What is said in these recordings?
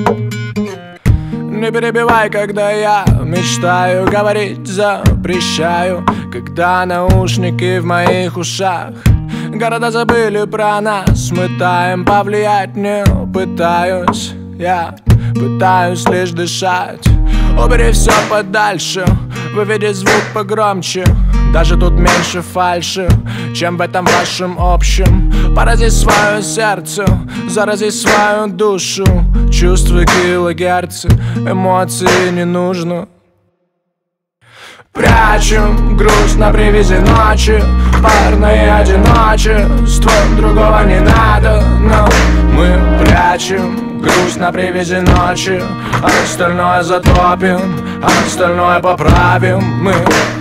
Не перебивай, когда я мечтаю, говорить запрещаю, когда наушники в моих ушах. Города забыли про нас, мы таем, повлиять не пытаюсь. Я пытаюсь лишь дышать. Убери все подальше, выведи звук погромче. Даже тут меньше фальши, чем в этом вашем общем. Порази свое сердце, зарази свою душу. Чувства килогерцы, эмоции не нужно. Прячем грусть на привязи ночи, парное одиночество, другого не надо, но мы прячем грусть на привязи ночи, а остальное затопим, а остальное поправим. Мы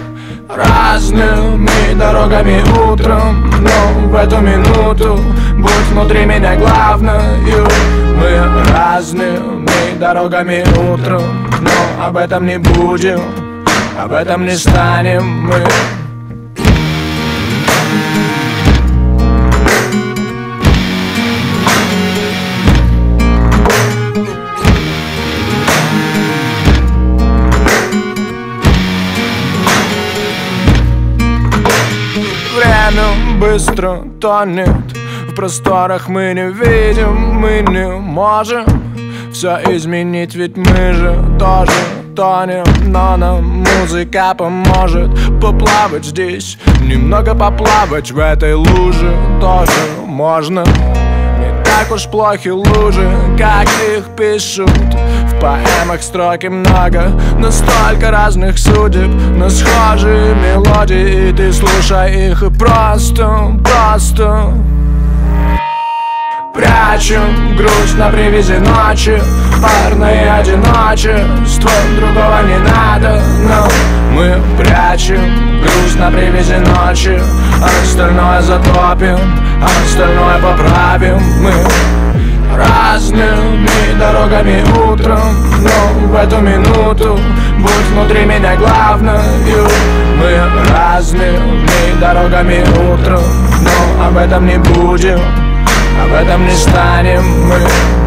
разными дорогами утром, но в эту минуту будь внутри меня главною. Мы разными дорогами утром, но об этом не будем, об этом не станем мы. Время быстро тонет, в просторах мы не видим, мы не можем все изменить, ведь мы же тоже тонем. Но нам музыка поможет поплавать здесь, немного поплавать в этой луже тоже можно. Не так уж плохи лужи, как их пишут в поэмах, строки много, но столько разных судеб на схожие мелодии. И ты слушай их и просто прячем грусть на привязи ночи, парное одиночество, другого не надо, но мы прячем грусть на привязи ночи, а остальное затопим, а остальное поправим. Мы разными дорогами утром, но в эту минуту будь внутри меня главною. Мы разными дорогами утром, но об этом не будем, об этом не станем мы.